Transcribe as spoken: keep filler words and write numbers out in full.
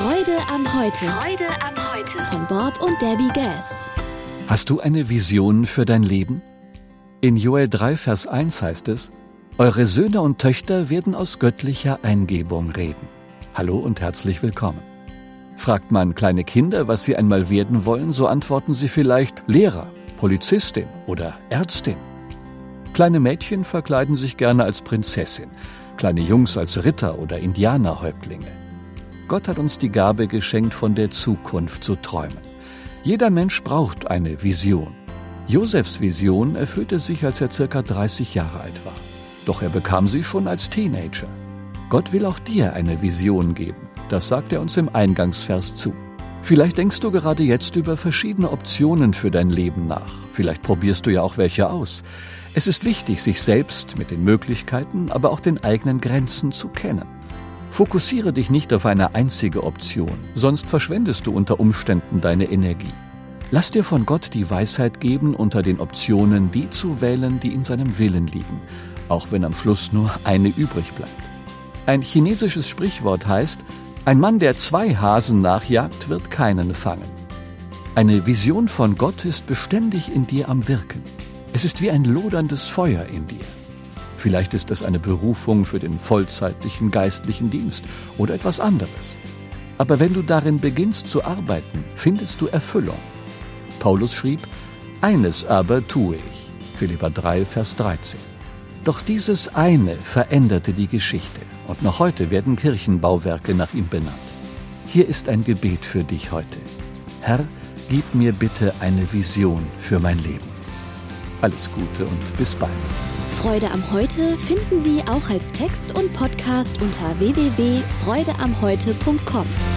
Freude am Heute. Freude am Heute. Von Bob und Debbie Gass. Hast du eine Vision für dein Leben? In Joel drei, Vers eins heißt es: Eure Söhne und Töchter werden aus göttlicher Eingebung reden. Hallo und herzlich willkommen. Fragt man kleine Kinder, was sie einmal werden wollen, so antworten sie vielleicht Lehrer, Polizistin oder Ärztin. Kleine Mädchen verkleiden sich gerne als Prinzessin, kleine Jungs als Ritter oder Indianerhäuptlinge. Gott hat uns die Gabe geschenkt, von der Zukunft zu träumen. Jeder Mensch braucht eine Vision. Josefs Vision erfüllte sich, als er circa dreißig Jahre alt war. Doch er bekam sie schon als Teenager. Gott will auch dir eine Vision geben. Das sagt er uns im Eingangsvers zu. Vielleicht denkst du gerade jetzt über verschiedene Optionen für dein Leben nach. Vielleicht probierst du ja auch welche aus. Es ist wichtig, sich selbst mit den Möglichkeiten, aber auch den eigenen Grenzen zu kennen. Fokussiere dich nicht auf eine einzige Option, sonst verschwendest du unter Umständen deine Energie. Lass dir von Gott die Weisheit geben, unter den Optionen die zu wählen, die in seinem Willen liegen, auch wenn am Schluss nur eine übrig bleibt. Ein chinesisches Sprichwort heißt: Ein Mann, der zwei Hasen nachjagt, wird keinen fangen. Eine Vision von Gott ist beständig in dir am Wirken. Es ist wie ein loderndes Feuer in dir. Vielleicht ist es eine Berufung für den vollzeitlichen geistlichen Dienst oder etwas anderes. Aber wenn du darin beginnst zu arbeiten, findest du Erfüllung. Paulus schrieb: Eines aber tue ich. Philipper drei, Vers dreizehn. Doch dieses eine veränderte die Geschichte. Und noch heute werden Kirchenbauwerke nach ihm benannt. Hier ist ein Gebet für dich heute. Herr, gib mir bitte eine Vision für mein Leben. Alles Gute und bis bald. Freude am Heute finden Sie auch als Text und Podcast unter w w w punkt freude am heute punkt com.